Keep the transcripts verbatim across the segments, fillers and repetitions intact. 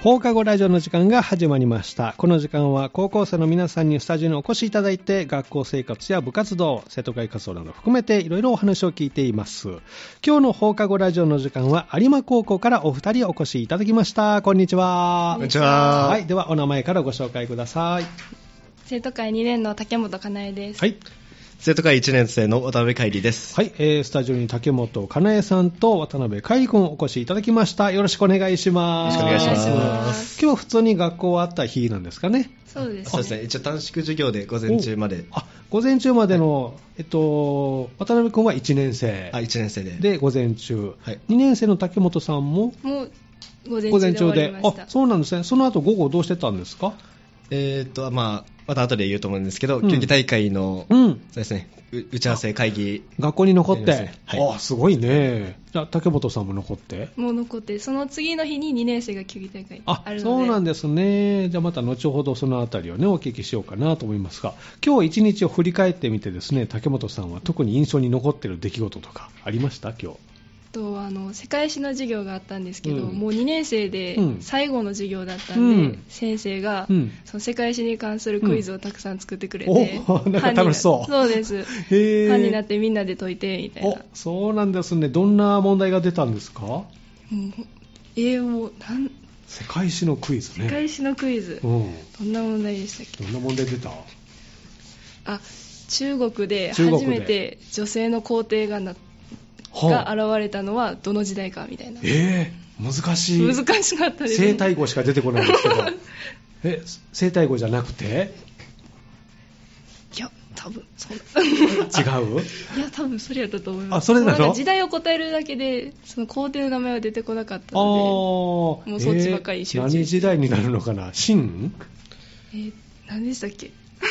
放課後ラジオの時間が始まりました。この時間は高校生の皆さんにスタジオにお越しいただいて、学校生活や部活動、生徒会活動など含めていろいろお話を聞いています。今日の放課後ラジオの時間は有馬高校からお二人お越しいただきました。こんにちは。 こんにちは。 はい、ではお名前からご紹介ください。 生徒会にねんの竹本かなえです。 はい。 生徒会いちねん生の渡辺海里です。 はい、えー、スタジオに竹本かなえさんと渡辺海里君お越しいただきました。よろしくお願いします。 よろしくお願いします。 今日は普通に学校あった日なんですかね。 そうですね。 そうですね。一応短縮授業で午前中まで。 あ、午前中までの、はい、えっと、渡辺君はいちねん生。 あ、いちねん生で。 で、午前中。 はい。 にねん生の竹本さんももう午前中で終わりました。 あ、そうなんですね。その後午後どうしてたんですか？ えーと、まあ、また後で言うと思うんですけど、うん、球技大会の、うん、そうですね、打ち合わせ会議。 学校に残って。 はい、 あ、すごいね。じゃあ、竹本さんも残ってもう残って、その次の日ににねん生が球技大会あるので。あ、 そうなんですね。じゃあまた後ほどそのあたりをね、お聞きしようかなと思いますが、今日一日を振り返ってみてですね、竹本さんは特に印象に残っている出来事とかありました？今日。 とあの世界史の授業があったんですけど、うん、もうにねん生で最後の授業だったんで、うん、先生が、うん、その世界史に関するクイズをたくさん作ってくれて、 うん、なんか楽しそう。 そうです。 へー。 班になってみんなで解いてみたいな。 そうなんですね。どんな問題が出たんですか？もう英語なん世界史のクイズね。 世界史のクイズ、うん、どんな問題でしたっけ？ どんな問題出た？ あ、中国で初めて女性の皇帝がなってが現れたのはどの時代かみたいな。 えー、難しい。 難しかったですね。 生体語しか出てこないんですけどえ、生体語じゃなくて？ いや、多分そう違う？ いや、多分それやったと思います。 あ、それなの？ なんか時代を答えるだけでその皇帝の名前は出てこなかったので、もうそっちばっかり集中して、 えー、何時代になるのかな？秦？ えー、何でしたっけ？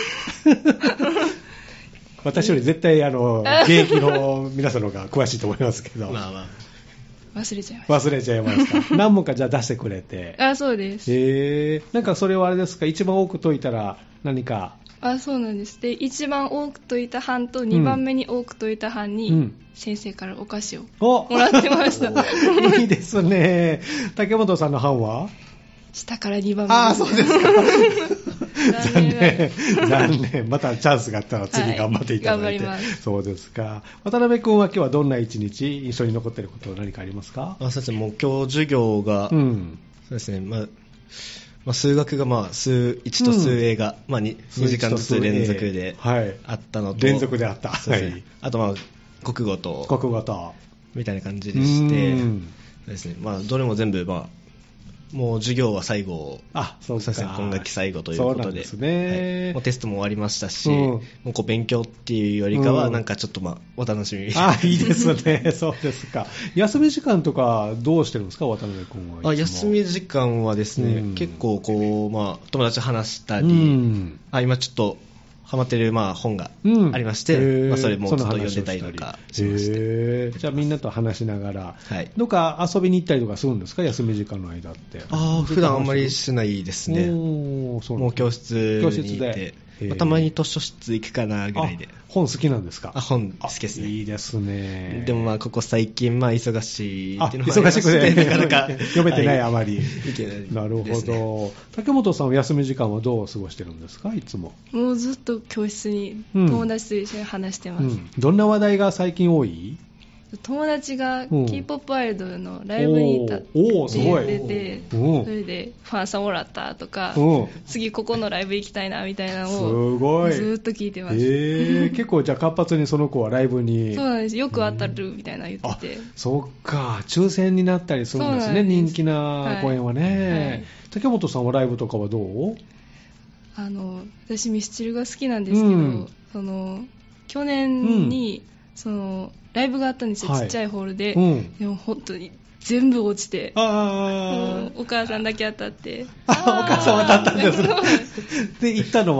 私より絶対あの現役の皆さんの方が詳しいと思いますけどまあまあ忘れちゃいました忘れちゃいました何問かじゃあ出してくれてあ、そうです。 へー。なんかそれはあれですか、一番多く解いたら何か？ あ、そうなんです。で、一番多く解いた班とにばんめに多く解いた班に、うん、先生からお菓子をもらってました。 いいですね。竹本さんの班は下からにばんめ。 ああ、そうですか。残念。残念。またチャンスがあったら次頑張っていただいて。はい、頑張ります。そうですか。渡辺君は今日はどんな一日印象に残っていることは何かありますか？ あ、そうですね。もう今日授業が、うん、そうですね。まあ、まあ、数学がまあ数いちと数 A が、うん、まあ、に, にじかんずつ連続であったのと、 はい、連続であった。 そうですね。はい、あとまあ国語と国語とみたいな感じでして、そうですね。まあどれも全部まあもう授業は最後、 あ、そうですね、 今学期最後ということで、 そうなんですね、 はい、もうテストも終わりましたし、うん、もうこう勉強っていうよりかは、なんかちょっとまあお楽しみみたいな、 あ、いいですね、そうですか。休み時間とかどうしてるんですか、渡辺君は。 あ、休み時間はですね、うん、結構こう、まあ、友達と話したり、うん、あ、今ちょっとハマってるまあ本がありまして、うん、まあ、それもちょっと読んでたりとかしまして、 じゃあみんなと話しながら、はい、どっか遊びに行ったりとかするんですか、休み時間の間って。 あ、普段あんまりしないですね。 お、そうなんです。 もう教室に行って、まあ、たまに図書室行くかなぐらいで。 本好きなんですか？ あ、本好きですね。 いいですね。 でもまあここ最近まあ忙しいっていうのもありまして、忙しくてなかなか読めてない、はい、あまり。 いけない、ね。 なるほど。竹本さんは休み時間はどう過ごしてるんですか、いつも。 もうずっと教室に友達と一緒に話してます。うんうん、 どんな話題が最近多い？ 友達が K-ポップ アイドルのライブに行ったって言ってて、それでファンさんもらったとか、次ここのライブ行きたいなみたいなのをずっと聞いてました。 えー、結構じゃあ活発にその子はライブに。 そうなんです。よく当たるみたいな言ってて。 そっか、抽選になったりするんですね、人気な公演はね、はいはい。竹本さんはライブとかはどう？ あの私ミスチルが好きなんですけど、うん、その去年に、うん、そのライブがあったんですよ、はい、ちっちゃいホールで、うん、でも本当に全部落ちて、 あ、 お母さんだけ当たって、 あ、お母さん当たったんですねで行ったのは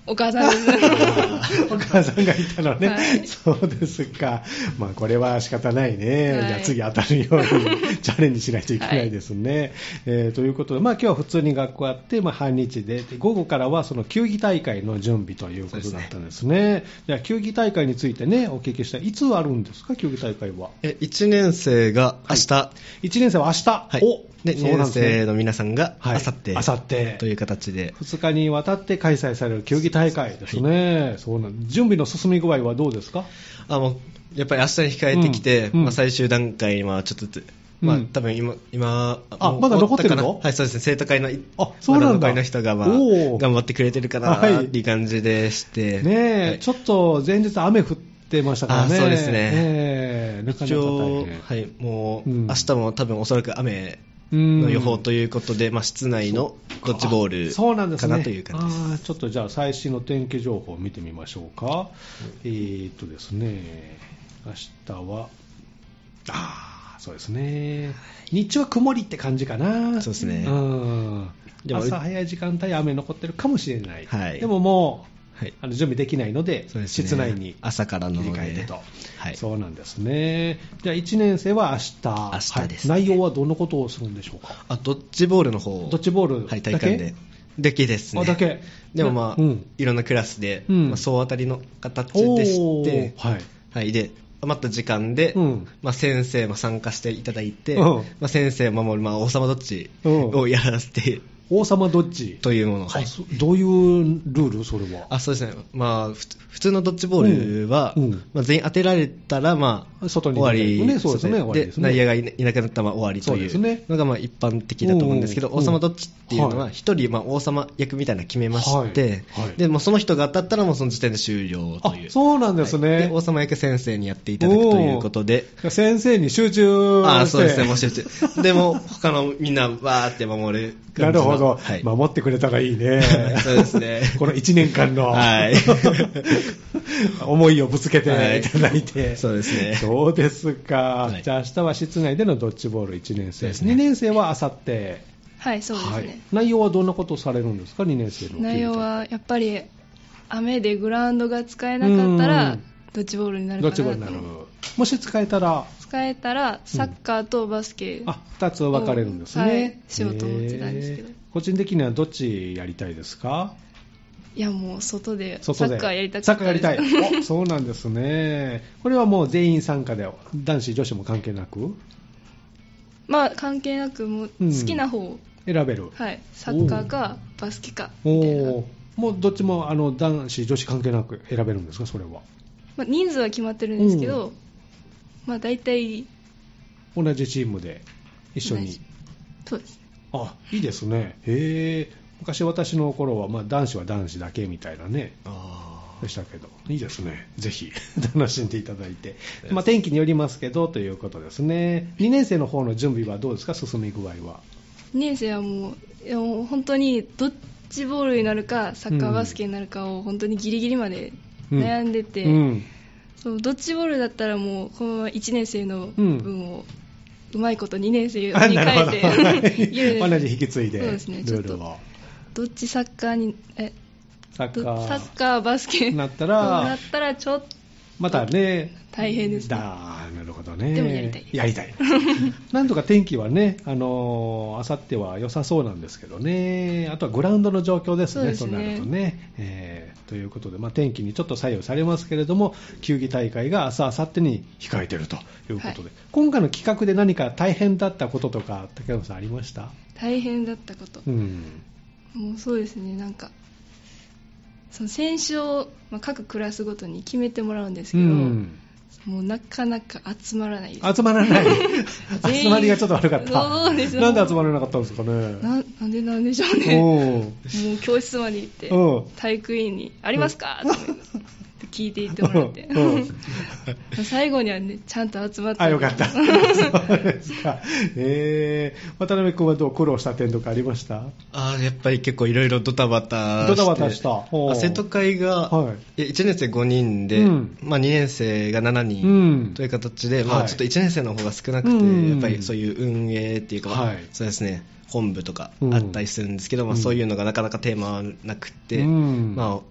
お母さんですお母さんがいたのね、 はい、 そうですか。まあこれは仕方ないね、はい、じゃあ次当たるようにチャレンジしないといけないですね、はい、えー、ということで、まあ今日は普通に学校あって、まあ、半日で午後からはその球技大会の準備ということだったんですね。じゃあ球技大会についてねお聞きしたい。いつあるんですか、球技大会は。 えいちねん生が明日、はい、 いちねん生は明日、はい、おでにねん生の皆さんがあさって、 あさってという形でふつかにわたって開催される球技大会ですね、はい、そうなん準備の進み具合はどうですか。 あもうやっぱり明日に控えてきて、うんうん、まあ、最終段階はちょっとずつ、まあ、多分今、今あまだ残ってるの。 はい、そうですね、生徒会のあそうなんだ、 会の人が、まあ、頑張ってくれてるかなっていう感じでして、 ねえ、はい、ちょっと前日雨降ってましたからね。 あそうですね、 えー、なかなか大変。 はい、もう、うん、明日も多分おそらく雨の予報ということで、まあ、室内のドッジボールかなという感じです。 あ、ちょっとじゃあ最新の天気情報を見てみましょうか。うん、えー、っとですね、明日はあそうですね、日中は曇りって感じかな。 そうですね、うん、でも朝早い時間帯雨残ってるかもしれない、 はい、 でももうはい、あの準備できないの で, で、ね、室内に朝からの切り替えてと、はい、そうなんですね。じゃあいちねん生は明日、 明日です、ね、 はい、内容はどんなことをするんでしょうか。 あドッジボールの方、 ドッジボール、 はい、大会でだけですね。 あだけでもまあ、うん、いろんなクラスで、うんまあ、総当たりの形でして、はいはい、で余った時間で、うんまあ、先生も参加していただいて、うんまあ、先生を守る、まあ、王様ドッジをやらせて、 王様ドッジというもの、はい、 どういうルールそれは。 あそうですね、まあ、普通のドッジボールは、うんうんまあ、全員当てられたら、まあ、 外に終わり、 ね、そうですね、終わりでですね。 内野がいなくなったら終わりというのがまあ一般的だと思うんですけど、王様ドッジっていうのは一人まあ王様役みたいなの決めまして、はいはい、でもうその人が当たったらもうその時点で終了という。 あそうなんですね、 はい、で王様役先生にやっていただくということで、 先生に集中して。 あそうですね、もう集中でも他のみんなわーって守るなるほど、はい、守ってくれたらいいね。 そうですねこのいちねんかんの、はい、思いをぶつけていただいて、はい、 そうですね。 そうですか、はい、じゃあ明日は室内でのドッジボールいちねん生です、ね、にねん生はあさって。 はいそうですね、はい、 内容はどんなことをされるんですか、にねん生の。 内容はやっぱり雨でグラウンドが使えなかったらドッジボールになるかなと。 ドッジボールになる。もし使えたら使えたらサッカーとバスケ、 うん、あふたつ分かれるんですね、はい、 しようと思ってたんですけど、 個人的にはどっちやりたいですか。 いやもう外でサッカーやりたくて。 サッカーやりたいおそうなんですね。これはもう全員参加で男子女子も関係なく。 まあ関係なくもう好きな方を、 うん、選べる。 はい、サッカーかバスケかみたいな。 おもうどっちもあの男子女子関係なく選べるんですか、それは。 まあ、人数は決まってるんですけど、うんまあ、大体同じチームで一緒に。 そうです。 あいいですね。へえ。昔私の頃は、まあ、男子は男子だけみたいなねあでしたけど、いいですね、ぜひ楽しんでいただいて、まあ、天気によりますけどということですね。にねん生の方の準備はどうですか、進み具合は。 にねん生はもう、もう本当にドッジボールになるかサッカーバスケになるかを本当にギリギリまで悩んでて、うんうんそうドッジボールだったらもうこのままいちねん生の分をうまいことにねん生に変えて同じ引き継いでそうですね、ちょっとどっちサッカーにえサッカーサッカーバスケなったらなったらちょっとまたね大変ですね。 だなるほどね。 でもやりたいやりたいなんとか天気はね、あのあさっては良さそうなんですけどね。あとはグラウンドの状況ですね。そうですね、そうなるとね、えー、ということで、まあ、天気にちょっと左右されますけれども、球技大会が明日明後日に控えているということで、はい、今回の企画で何か大変だったこととか竹山さんありました？ 大変だったこと、うん、もうそうですね、なんかその選手を、まあ、各クラスごとに決めてもらうんですけど、うん、もうなかなか集まらないです。 集まらない集まりがちょっと悪かった。 そうですよ。 なんで集まらなかったんですかね。 な, なんでなんでしょうね。もう教室まで行って体育委員にありますかって聞いていってもらって最後にはねちゃんと集まって。 あ、よかったそうですか。えー、渡辺君はどう苦労した点とかありました？ あ、やっぱり結構いろいろドタバタしてドタバタした。 生徒会が、はい、いちねん生ごにんで、うんまあ、にねん生がしちにんという形で、うんまあ、ちょっといちねん生の方が少なくて、はい、やっぱりそういう運営っていうか、はい、そうですね、本部とかあったりするんですけど、うんまあ、そういうのがなかなかテーマはなくて、うんまあ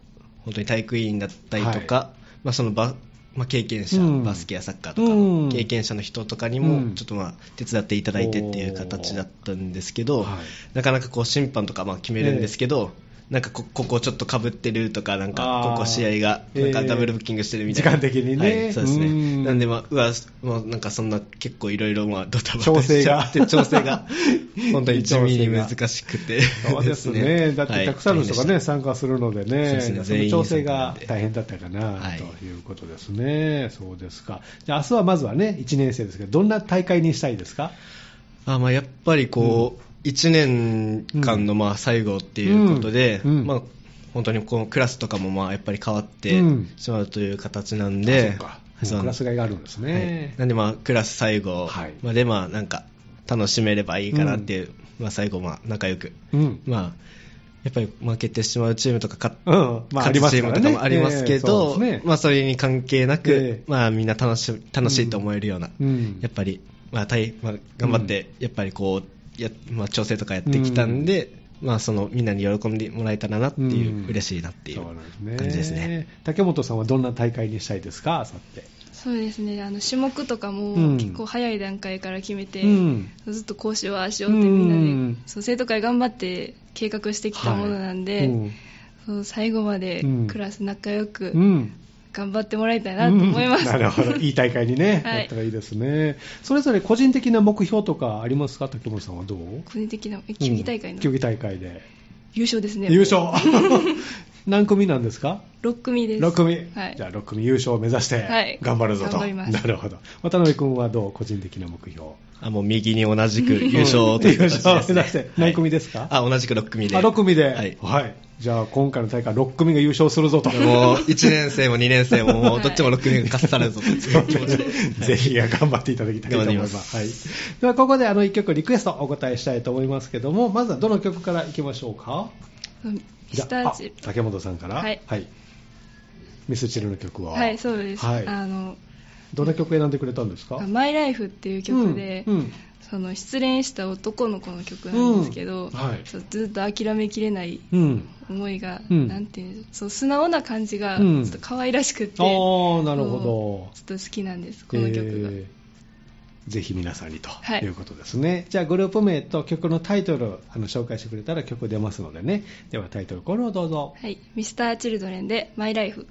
本当に体育委員だったりとか、はい、まあ、そのバまあ、経験者、うん、バスケやサッカーとかの経験者の人とかにもちょっとまあ手伝っていただいてっていう形だったんですけど、はい、なかなかこう審判とかまあ決めるんですけど、えー、なんか こ, ここちょっと被ってるとか、なんかここ試合がなんかダブルブッキングしてるみたいな、 えー、時間的にね、 はい、そうですね。なんでまあうわもうなんかそんな結構いろいろまあドタバタ調整が調整が本当に地味に難しくてそうですね。だってたくさんの人がね、はい、参加するのでね、そうですね、全員その調整が大変だったかな、はい、ということですね。そうですか。じゃあ明日はまずはねいちねん生ですけど、どんな大会にしたいですか？ あ、まあ、やっぱりこう、うんいちねんかんのまあ最後っていうことで、うんうんまあ、本当にこのクラスとかもまあやっぱり変わってしまうという形なんで、うん、そうか、 そうクラス替えがあるんですね、 はい、なんでまあクラス最後までまあなんか楽しめればいいかなっていう、うんまあ、最後まあ仲良く、うんまあ、やっぱり負けてしまうチームとか勝、うんまあ、勝つチームとかもありますけど、そ、ねまあ、それに関係なく、えーまあ、みんな楽し、楽しいと思えるような、うん、やっぱり、まあ対まあ、頑張ってやっぱりこうやまあ、調整とかやってきたんで、うんまあ、そのみんなに喜んでもらえたらなっていう、うん、嬉しいなっていう感じですね。 竹本さんはどんな大会にしたいですか、あさって。 そうですね、あの種目とかも結構早い段階から決めて、うん、ずっとこうしようああしようってみんなで、うん、そう生徒会頑張って計画してきたものなんで、はいうん、そう最後までクラス仲良く、うん頑張ってもらいたいなと思います、 うん、なるほど、いい大会にね、はい、なったらいいですね。それぞれ個人的な目標とかありますか？竹本さんはどう？ 個人的な球技大会の、 うん、球技大会で優勝ですね。 優勝何組なんですか？ ろっ組です。 ろっ組、はい、じゃあろっ組優勝を目指して頑張るぞと、はい、頑張ります。なるほど。渡辺君はどう？個人的な目標。 あ、もう右に同じく優勝という形ですね。優勝を目指して何組ですか？ はい、あ、同じくろっ組で。 あ、ろっ組で、はい、はい、じゃあ今回の大会ろっ組が優勝するぞと。 もういちねん生もにねん生ももうどっちもろっ組が勝つされるぞという気持ちで、 ぜひ頑張っていただきたいと思います。はい、ではここであのいっきょくリクエストお答えしたいと思いますけども、まずはどの曲からいきましょうか？ ミスターチル。 竹本さんから、はいはい、ミスチルの曲は、 はい、そうです、はい、あのどんな曲選んでくれたんですか？ マイライフっていう曲で、うんうん、その失恋した男の子の曲なんですけど、うんはい、そうずっと諦めきれない思いが、うん、なんていうそう素直な感じがちょっと可愛らしくて、 うん、あなるほどちょっと好きなんですこの曲が、えー、ぜひ皆さんにということですね、はい、じゃあグループ名と曲のタイトルあの紹介してくれたら曲出ますのでね。ではタイトルコールをどうぞ。 はい、ミスターチルドレンでマイライフ。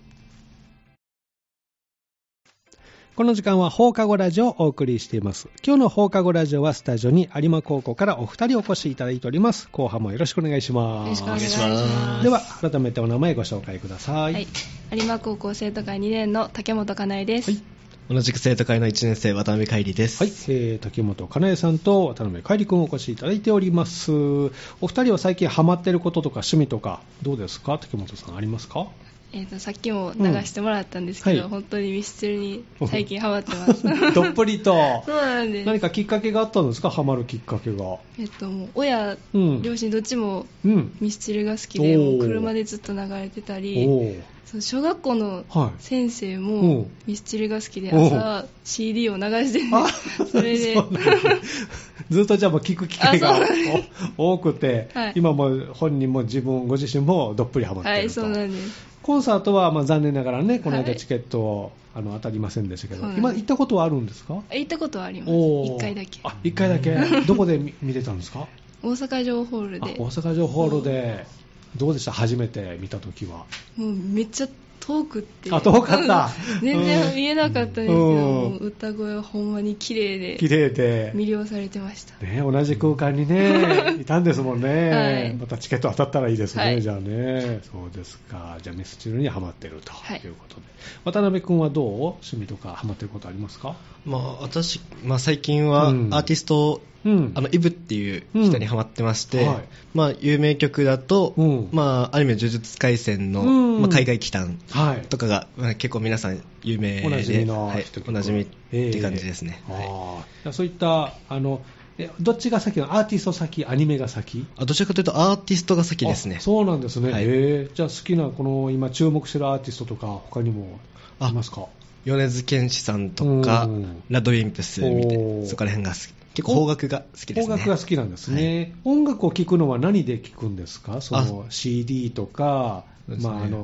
この時間は放課後ラジオをお送りしています。今日の放課後ラジオはスタジオに有馬高校からお二人お越しいただいております。後半もよろしくお願いします。 よろしくお願いします。 では改めてお名前ご紹介ください。はい、 有馬高校生徒会にねんの竹本かなえです。はい、 同じく生徒会のいちねん生渡辺海里です。 はい、えー、竹本かなえさんと渡辺海里君をお越しいただいております。お二人は最近ハマっていることとか趣味とかどうですか？竹本さんありますか？ えー、とさっきも流してもらったんですけど、うんはい、本当にミスチルに最近ハマってますどっぷりとそうなんです。 何かきっかけがあったんですか？ハマるきっかけが。 えっともう親、うん、両親どっちもミスチルが好きで、うん、もう車でずっと流れてたり、そう小学校の先生もミスチルが好きで朝 シーディー を流しててそれでずっとじゃあもう聞く機会が多くて、はい、今も本人も自分ご自身もどっぷりハマっていると。 はい、そうなんです。 コンサートはまあ残念ながらねこの間チケットを、はい、あの当たりませんでしたけど、今行ったことはあるんですか？ 行ったことはあります。いっかいだけ。 あ、いっかいだけどこで 見, 見てたんですか？ 大阪城ホールで。 大阪城ホールでどうでした？初めて見たときは。 もうめっちゃ遠くって。 あ、遠かった。 全然見えなかったんですけど、うん、歌声はほんまに綺麗で。 綺麗で。 魅了されてました。 ね、同じ空間にね、いたんですもんね。はい、またチケット当たったらいいですね、はい、じゃあね。そうですか。じゃあミスチルにハマってるということで。はい、渡辺君はどう？趣味とかハマってることありますか？ まあ、私、まあ、最近はアーティスト、うん、あのイブっていう人にハマってまして、うんはい、まあ、有名曲だと、うん、まあ、アニメ呪術廻戦の、うんまあ、海外奇譚とかが、まあ、結構皆さん有名でおなじみの、はい、おなじみって感じですね。えーはい、そういったあのどっちが先なの？アーティスト先、アニメが先？ あ、どちらかというとアーティストが先ですね。 そうなんですね、はい、えー、じゃあ好きなこの今注目してるアーティストとか他にもいますか？ 米津玄師さんとかラドウィンプスみたいなそこら辺が好き。結構邦楽が好きですね。 邦楽が好きなんですね、はい、音楽を聴くのは何で聴くんですか？その シーディー とか、まあ、あの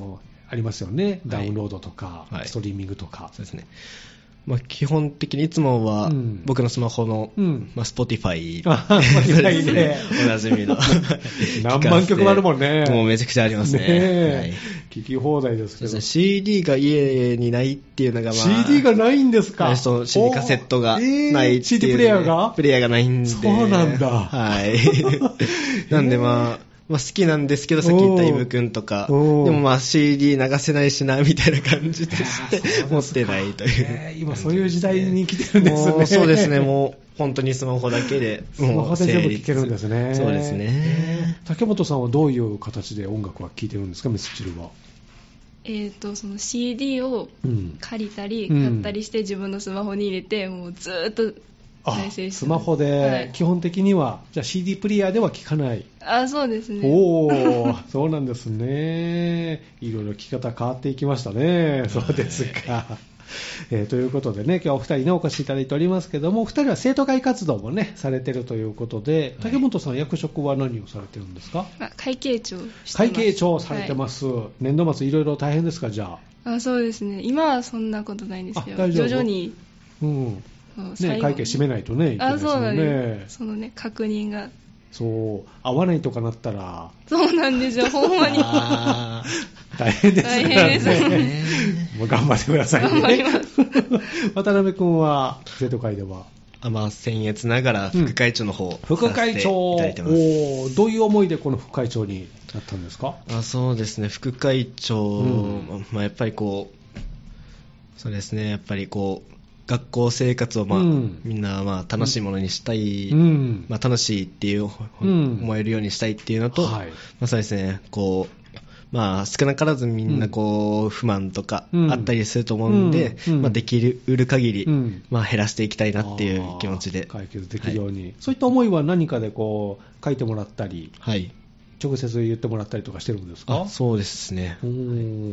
ありますよね。ダウンロードとか、はい、ストリーミングとか。 そうですね。まあ、基本的にいつもは僕のスマホの、うんまあ、Spotify でおなじみの何万曲もあるもんね。 もうめちゃくちゃありますね。 ねはい、聞き放題ですけど。 シーディー が家にないっていうのがまあシーディー がないんですか。 その シーディー カセットがないっていう、ね、 シーディー プレイヤーがプレイヤーがないんで。 そうなんだ。 はいなんでまあまあ、好きなんですけど、さっき言ったイブくんとか、でもまあ シーディー 流せないしな、みたいな感じでして持ってないという、 えー。今そういう時代に来てるんですね。 もうそうですね、もう本当にスマホだけで、 スマホで全部聴けるんですね。 そうですね。 竹本さんはどういう形で音楽は聴いてるんですか、ミスチルは。 えーと、その シーディー を借りたり、買ったりして自分のスマホに入れて、もうずっと、 あスマホで基本的には、はい、じゃあ シーディー プレイヤーでは聴かない。 あそうですね。 おおそうなんですね。いろいろ聴き方変わっていきましたね。そうですか、えー、ということでね、今日はお二人ねお越しいただいておりますけども、お二人は生徒会活動もねされてるということで、竹本さん役職は何をされてるんですか。 あ会計長してます。 会計長されてます、はい、年度末いろいろ大変ですか。じゃああそうですね、今はそんなことないんですけど、徐々にうんね、会計締めないとねいけないですよね。あそうなんです。 そのね確認がそう合わないとかなったらそうなんですよ、ほんまに大変ですからね。 大変ですねもう頑張ってくださいね。 頑張ります渡辺君は生徒会ではあ、まあ、僭越ながら副会長の方を、 うん、副会長、おどういう思いでこの副会長になったんですか。 あそうですね、副会長、うんまあ、やっぱりこうそうですねやっぱりこう学校生活をまあ、うん、みんなまあ楽しいものにしたい、うんまあ、楽しいっていう、うん、思えるようにしたいっていうのと、はいまあ、そうですねこう、まあ、少なからずみんなこう、うん、不満とかあったりすると思うんで、うんまあ、できる限り、うんまあ、減らしていきたいなっていう気持ちで解決できるように、はい、そういった思いは何かでこう書いてもらったり、はい直接言ってもらったりとかしてるんですか。 あそうですね、 うん、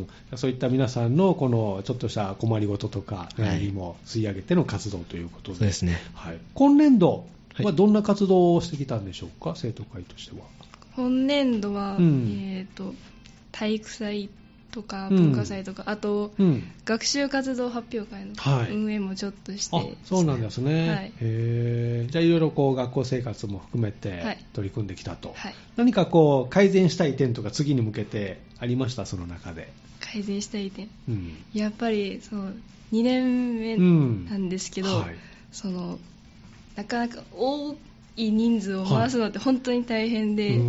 そういった皆さんのこのちょっとした困りごととか悩みも吸い上げての活動ということで、 そうですね、 はい、今年度はどんな活動をしてきたんでしょうか、生徒会としては。 今年度は、うんえー、と体育祭とか文化祭とか、うん、あと、うん、学習活動発表会の運営もちょっとして、はい、 あそうなんですね、はい、へじゃあいろいろこう学校生活も含めて取り組んできたと、はい、何かこう改善したい点とか次に向けてありました。その中で改善したい点、うん、やっぱりそのにねんめなんですけど、うんはい、そのなかなか多い人数を回すのって本当に大変で、はい、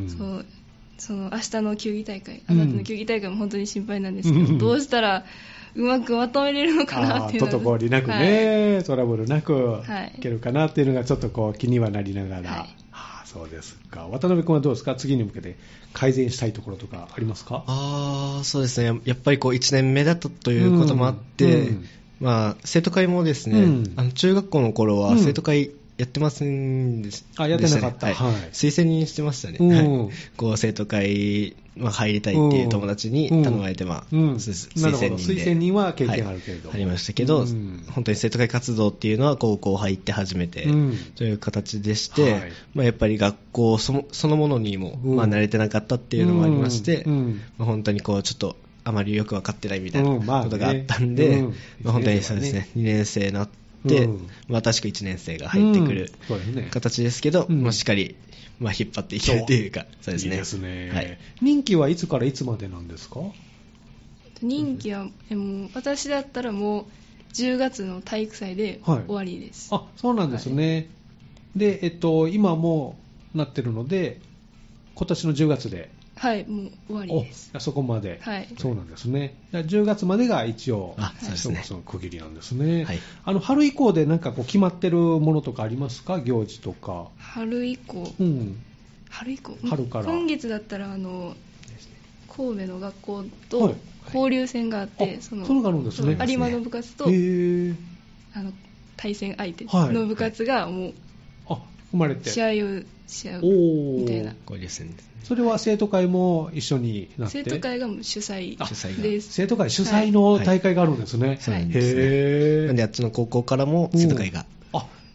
そうその明日の球技大会、あなたの球技大会も本当に心配なんですけど、うん、どうしたらうまくまとめれるのかなっていうのが、 滞りなくね、はい、トラブルなくいけるかなっていうのがちょっとこう気にはなりながら、はい、はあ、そうですか。渡辺君はどうですか、次に向けて改善したいところとかありますか。 あそうですね、やっぱりこういちねんめだったということもあって、うんうんまあ、生徒会もですね、うん、あの中学校の頃は生徒会、うんやってませんでした、 ね、あやってなかった、はいはい、推薦にしてましたね、うん、こう生徒会、まあ、入りたいっていう友達に頼まれて、まあうんうん、推薦人で推薦人は経験あるけれども、 はい、ありましたけど、うん、本当に生徒会活動っていうのは高校入って初めて、うん、という形でして、はいまあ、やっぱり学校その、そのものにも、まあ、慣れてなかったっていうのもありまして、うんうんまあ、本当にこうちょっとあまりよく分かってないみたいなことがあったんで、うんまあねまあ、本当にそうですね、にねん生になってでうんまあ、確かいちねん生が入ってくる形ですけど、うんまあ、しっかり、まあ、引っ張っていけるというか、そうですね。 いいですね、はい、任期はいつからいつまでなんですか。 任期はもう私だったらもうじゅうがつの体育祭で終わりです、 はい、あそうなんですね、はい、で、えっと、今もなってるので今年のじゅうがつではいもう終わりです。 そこまで、 はい、 そうなんですね。じゅうがつまでが一応あそうですね、 その区切りなんですね、はい、あの春以降で何かこう決まってるものとかありますか、行事とか。 春以降、 うん、 春以降春から今月だったらあの神戸の学校と交流戦があって、はいはい、そのそのがあるんですね。 有馬の部活とあの対戦相手の部活がもう、はい、 あ生まれて試合をし合うみたいな。 交流戦ですね。 それは生徒会も一緒になって。 生徒会が主催です。 生徒会主催の大会があるんですね。 はい、そうなんですね。へー。なんであっちの高校からも生徒会が、 うん、あ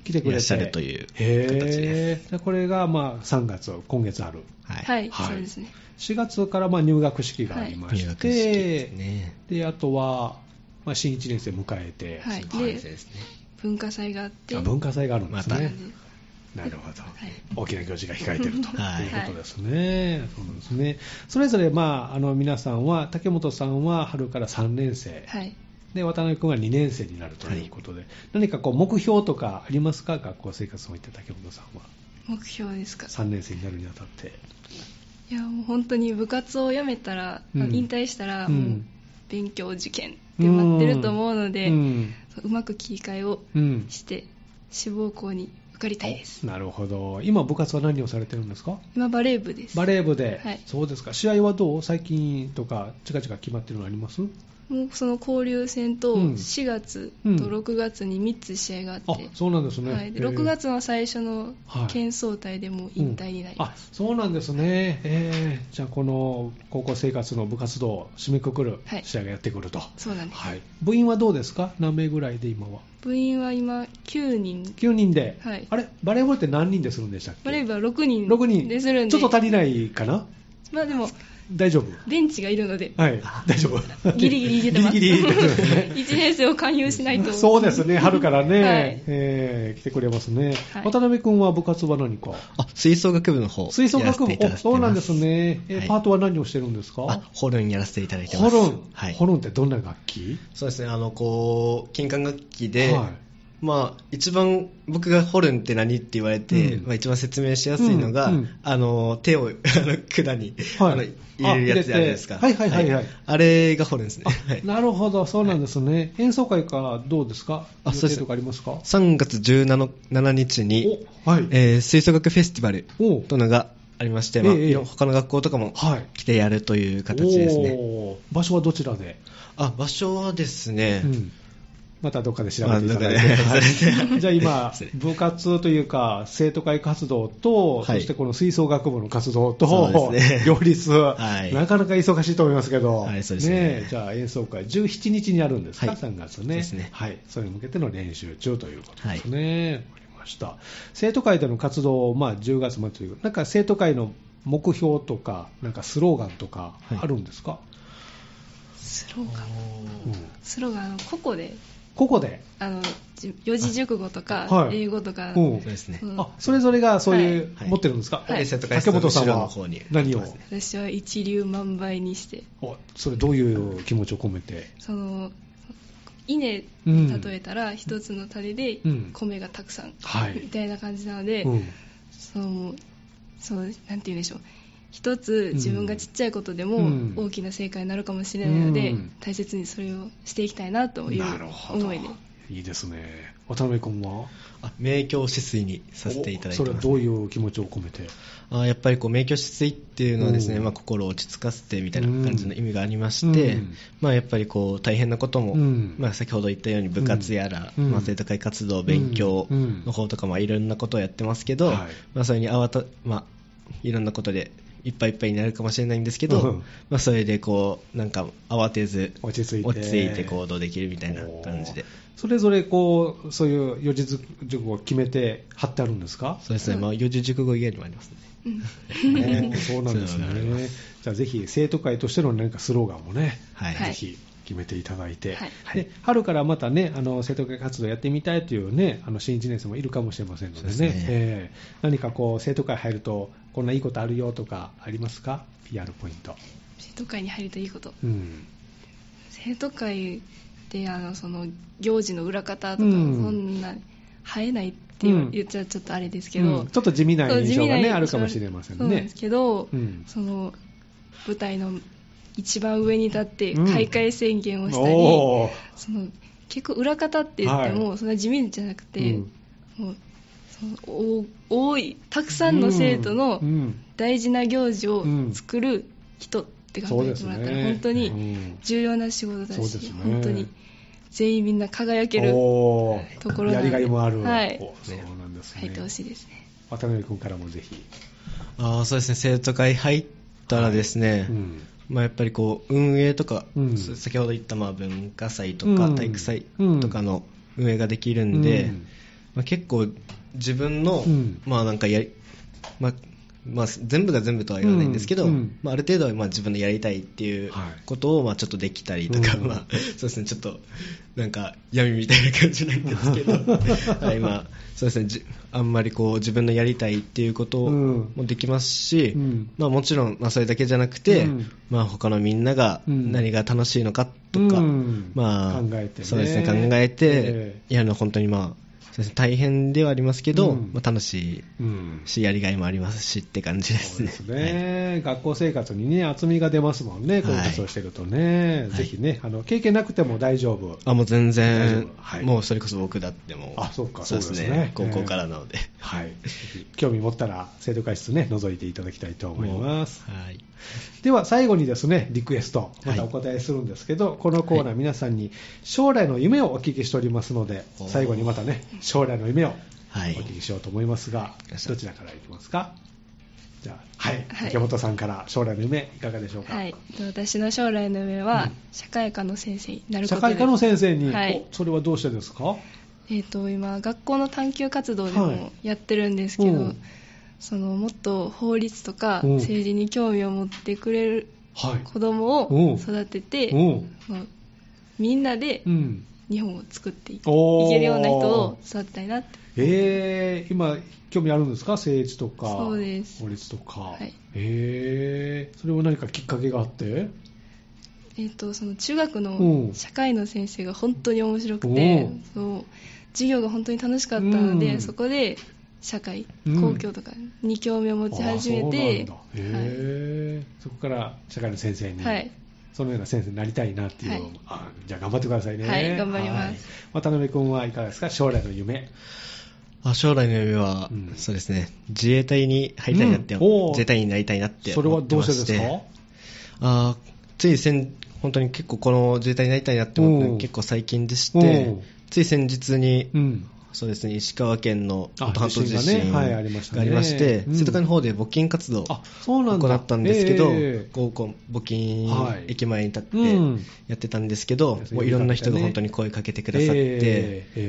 来てくれていらっしゃるという形です。 へこれがまあさんがつ、今月ある。 はい、はいはい、そうですね。 しがつからまあ入学式がありまして、はい、入学式ですね。で、あとは、まあ、新いちねん生迎えて、 はい、でですね、文化祭があって、 あ、文化祭があるんですね。ま、なるほど、 はい、 大きな行事が控えているということですね。はい、そうなんですね。それぞれ、まあ、あの皆さんは、竹本さんは春からさんねん生、はい、で渡辺君はにねん生になるということで、はい、何かこう目標とかありますか、学校生活を終えて竹本さんは。 目標ですか。 さんねん生になるにあたって。 いや、もう本当に部活を辞めたら、うん、引退したら、もう勉強受験って待ってると思うので、うん、うまく切り替えをして、うん、志望校に受かりたいです。 なるほど。今部活は何をされてるんですか。 今バレー部です。 バレー部で、はい、そうですか。試合はどう、最近とか近々決まってるのあります。 もうその交流戦としがつとろくがつにみっつ試合があって、うんうん、 あ、そうなんですね、 はい、でろくがつの最初の県総体でも引退になります、 はい、うん、あ、そうなんですね、えー、じゃあこの高校生活の部活動を締めくくる試合がやってくると、はい、 そうなんです、はい、 部員はどうですか、何名ぐらいで今は。 部員は今きゅうにん。 きゅうにんで、 はい、 あれバレーボールって何人でするんでしたっけ。 バレー部はろくにんでするんで、 ちょっと足りないかな。 まあでも大丈夫。 ベンチがいるので、 はい、大丈夫。 ギリギリ入れてます。ギリギリ入れてますね。いちねん生を勧誘しないと。 そうですね、春からね、はい、えー、来てくれますね。はい、渡辺君は部活は何か。 あ、吹奏楽部の方。 吹奏楽部、そうなんですね。えーはい、パートは何をしてるんですか。 あ、ホルンやらせていただいてます。 ホルン、はい、ホルンってどんな楽器。 そうですね、あのこう金管楽器で。はい、まあ、一番僕がホルンって何って言われて、うん、まあ、一番説明しやすいのが、うんうん、あの手をあの管に、はい、あの入れるやつじゃないですか。 はいはいはい、はい、 あれがホルンですね。はい、 なるほど、そうなんですね。はい、演奏会かどうですか。あ、予定とかありますか。 さんがつじゅうしちにちに、はい、えー、吹奏楽フェスティバルというのがありまして、まあ、えー、他の学校とかも来てやるという形ですね。 お、場所はどちらで。 あ、場所はですね、うん、 またどっかで調べていただいて、はい、じゃあ今部活というか生徒会活動と、はい、そしてこの吹奏楽部の活動と、ね、両立、はい、なかなか忙しいと思いますけど、はい、そうですね、ね、じゃあ演奏会じゅうしちにちにあるんですか、はい、さんがつね、ですね、はい、それに向けての練習中ということですね、はい、わかりました。生徒会での活動、まあ、じゅうがつまでという、なんか生徒会の目標とかなんかスローガンとかあるんですか。はい、 スローガン、うん、スローガン、個々でここであの四字熟語とか、はい、英語とか、 そうですね、あ、それぞれがそういう、はい、持ってるんですか。はい、竹本さんは何を。 私は一粒万倍にして。 お、それどういう気持ちを込めて。 その稲に例えたら一つの種で米がたくさん、うん、みたいな感じなので、うん、そのそうなんて言うんでしょう、一つ自分がちっちゃいことでも大きな成果になるかもしれないので、うん、大切にそれをしていきたいなという思いで。 いいですね。渡辺君は。 あ、明鏡止水にさせていただいてます、ね、 それはどういう気持ちを込めて。 あ、やっぱりこう明鏡止水っていうのはですね、まあ、心を落ち着かせてみたいな感じの意味がありまして、うん、まあ、やっぱりこう大変なことも、うん、まあ、先ほど言ったように部活やら、うん、まあ、生徒会活動、勉強の方とかもいろんなことをやってますけど、うん、まあ、それに慌た、まあ、いろんなことでいっぱいいっぱいになるかもしれないんですけど、うん、まあ、それでこうなんか慌てず落ち着いて落ち着いて行動できるみたいな感じで。 それぞれこうそういう四字熟語を決めて貼ってあるんですか。 そうですね、まあ、四字熟語以外にもありますね。 そうなんですね。じゃあぜひ生徒会としての何かスローガンもね、はい、ぜひ決めていただいて、はい、で春からまたね、あの生徒会活動やってみたいというね、あの新いちねん生もいるかもしれませんのでね、でね、えー、何かこう生徒会入るとこんないいことあるよとかありますか。 ピーアール ポイント。 生徒会に入るといいこと、うん、生徒会であのその行事の裏方とか、うん、そんな生えないって言っちゃちょっとあれですけど、 うん、ちょっと地味な印象がねあるかもしれませんね。 そうですけど、うん、その舞台の一番上に立って開会宣言をしたり、うん、その結構裏方って言っても、はい、そんな地味じゃなくて、うん、もうその多いたくさんの生徒の大事な行事を作る人って考えてもらったら本当に重要な仕事だし、うん、本当に全員みんな輝けるところなので、 やりがいもある、 はい、 そうなんですね。 入ってほしいですね。 渡辺君からもぜひ。 あ、そうですね、生徒会入ったらですね、はい、うん、まあ、やっぱりこう運営とか、うん、先ほど言ったまあ文化祭とか体育祭とかの運営ができるんで、うん、 まあ、結構自分の、うん、まあなんかやり、まあまあ、全部が全部とは言わないんですけど、うんうんまあ、ある程度はまあ自分のやりたいっていうことをまあちょっとできたりとか、はいまあ、そうですね、ちょっとなんか闇みたいな感じなんですけど、はいまあ、そうですね、じあんまりこう自分のやりたいっていうこともできますし、うんまあ、もちろんまあそれだけじゃなくて、うんまあ、他のみんなが何が楽しいのかとか、うんまあ、考えてね、そうですね、考えてやるのは本当にまあそうですね、大変ではありますけど、うんまあ、楽しいし、うん、やりがいもありますしって感じですね。 そうですね、はい、学校生活にね、厚みが出ますもんね、こういう活動してるとね、はい、ぜひね、あの経験なくても大丈夫。 あ、もう全然、はい、もうそれこそ僕だっても、あ、そうか、そうですね、そうですね、高校からなので、えー、 はい、興味持ったら生徒会室ね、覗いていただきたいと思います。はい、では最後にですね、リクエスト、またお答えするんですけど、はい、このコーナー、皆さんに将来の夢をお聞きしておりますので、最後にまたね、将来の夢をお聞きしようと思いますが、はい、どちらからいきますか？じゃあ、はい、はい、竹本さんから将来の夢いかがでしょうか？ はい、私の将来の夢は、うん、社会科の先生になることです。 社会科の先生に、はい、それはどうしてですか？ えーと、今学校の探究活動でもやってるんですけど、はい、そのもっと法律とか政治に興味を持ってくれる子供を育てて、まあ、みんなで日本を作っていけるような人を育てたいなって。 えー、今興味あるんですか？政治とかそうです法律とか、はい、えー、それは何かきっかけがあって？ えーと、その中学の社会の先生が本当に面白くて、そう授業が本当に楽しかったので、そこで社会、公共とかに興味を持ち始めて、 そうなんだ、へー、はい、そこから社会の先生に、はい、そのような先生になりたいなっていう、はい、あ、じゃあ頑張ってくださいね。 はい、頑張ります。はい、 渡辺君はいかがですか？将来の夢。 あ、将来の夢は、うん、そうですね、自衛隊に入りたいなって、うん、自衛隊員になりたいなって思ってまして。それはどうしてですか？あ、つい先本当に結構この自衛隊になりたいなって思って、結構最近でして、つい先日に、うん、そうですね、石川県の能登半島地震がありまして、生徒会の方で募金活動を行ったんですけど、合コン募金駅前に立ってやってたんですけど、もういろんな人が本当に声かけてくださって、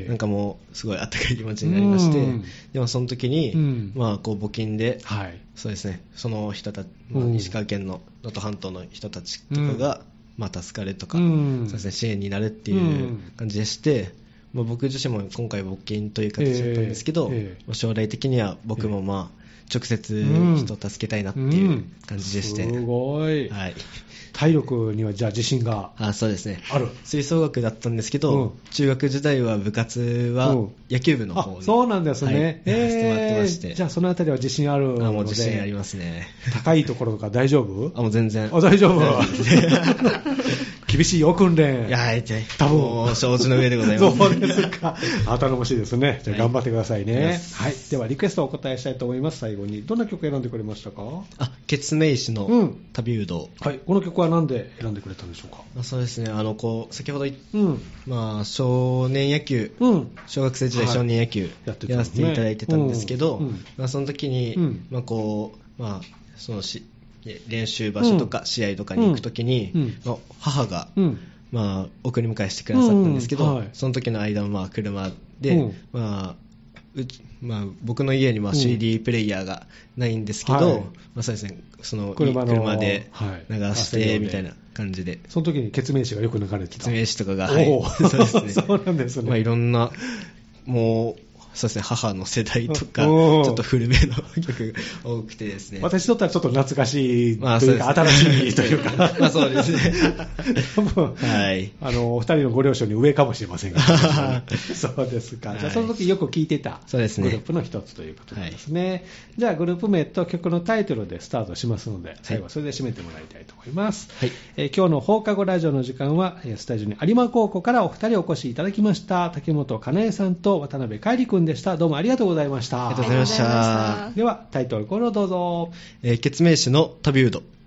なんかもうすごい温かい気持ちになりまして、でもその時に、まあこう募金で、そうですね、その人たち、石川県の能登半島の人たちとかが、まあ、助かるとか、そうですね、支援になるっていう感じでして、まあ、僕自身も今回募金という形だったんですけど、えーえー、将来的には僕もまあ直接人を助けたいなっていう感じでして、うんうん、 すごい、はい、体力にはじゃあ自信がある？ あ、そうですね、吹奏楽だったんですけど、うん、中学時代は部活は野球部の方に、うん、あ、 そうなんですね、はい、 やらせてもらってまして、 えー、じゃあそのあたりは自信あるので。 あ、もう自信ありますね。 高いところとか大丈夫？ あ、もう全然。 あ、大丈夫厳しいよ、訓練。 いやー、多分もう承知の上でございます。 そうですか。あ、頼もしいですね。じゃあ頑張ってくださいね。はい。はい、ではリクエストをお答えしたいと思います。最後にどんな曲選んでくれましたか？ あ、ケツメイシの旅うど、 うん、はい。この曲は何で選んでくれたんでしょうか？ あ、そうですね。あのこう先ほど言った、うん、まあ少年野球、うん、小学生時代少年野球、はい、や, やらせていただいてたんですけど、うんうん、まあその時に、うん、まあこうまあそのし練習場所とか試合とかに行くときに、うん、まあ、母が、うんまあ、送り迎えしてくださったんですけど、うんはい、その時の間もまあ車で、うんまあうちまあ、僕の家にまあ シーディー プレイヤーがないんですけど、うんはいまあ、そうですね、その車, 車で流してみたいな感じで、はい、 その時にケツメイシがよく流れてた。 ケツメイシとかが、はい、そうですね。 そうなんですね。 まあ、いろんなもうそうですね、母の世代とかちょっと古めの曲が多くてですね、 私にとってはちょっと懐かしいというか、まあ、新しいというかまあそうですね多分、はい、あのお二人のご両親に上かもしれませんがそうですか、はい、じゃあその時よく聴いてたグループの一つということですね、はい、じゃあグループ名と曲のタイトルでスタートしますので、最後はそれで締めてもらいたいと思います、はいえー、今日の放課後ラジオの時間はスタジオに有馬高校からお二人お越しいただきました。竹本かなえさんと渡辺海里君でした。どうもありがとうございました。 ありがとうございました。 ではタイトルコールをどうぞ。 えー、ケツメイシの旅うど。